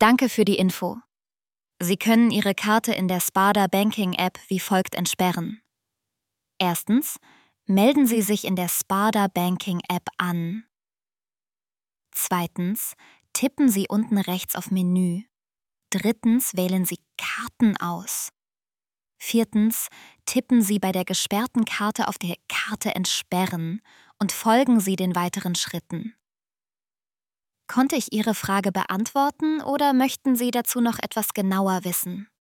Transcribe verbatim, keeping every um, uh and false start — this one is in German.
Danke für die Info. Sie können Ihre Karte in der Sparda Banking App wie folgt entsperren. Erstens, melden Sie sich in der Sparda Banking App an. Zweitens, tippen Sie unten rechts auf Menü. Drittens, wählen Sie Karten aus. Viertens, tippen Sie bei der gesperrten Karte auf die Karte entsperren und folgen Sie den weiteren Schritten. Konnte ich Ihre Frage beantworten oder möchten Sie dazu noch etwas genauer wissen?